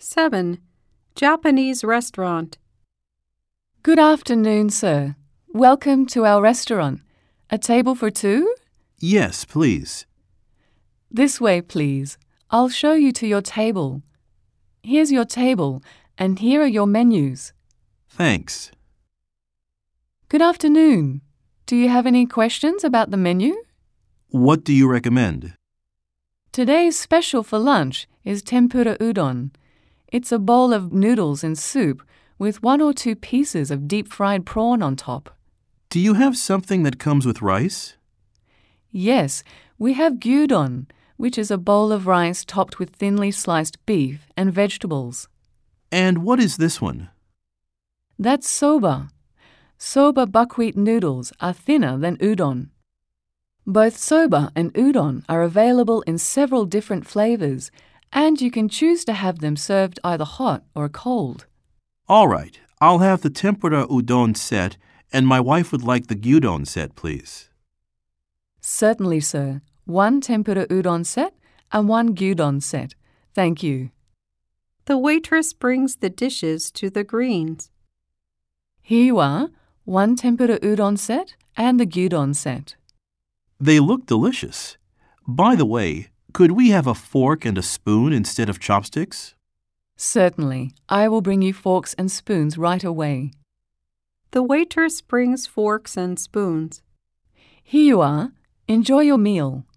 7. Japanese restaurant. Good afternoon, sir. Welcome to our restaurant. A table for two? Yes, please. This way, please. I'll show you to your table. Here's your table, and here are your menus. Thanks. Good afternoon. Do you have any questions about the menu? What do you recommend? Today's special for lunch is tempura udon. It's a bowl of noodles and soup with 1 or 2 pieces of deep-fried prawn on top. Do you have something that comes with rice? Yes, we have gyudon, which is a bowl of rice topped with thinly sliced beef and vegetables. And what is this one? That's soba. Soba buckwheat noodles are thinner than udon. Both soba and udon are available in several different flavors, and you can choose to have them served either hot or cold. All right, I'll have the tempura udon set, and my wife would like the gyudon set, please. Certainly, sir. 1 tempura udon set and 1 gyudon set. Thank you. The waitress brings the dishes to the greens. Here you are, 1 tempura udon set and the gyudon set. They look delicious. By the way, could we have a fork and a spoon instead of chopsticks? Certainly. I will bring you forks and spoons right away. The waitress brings forks and spoons. Here you are. Enjoy your meal.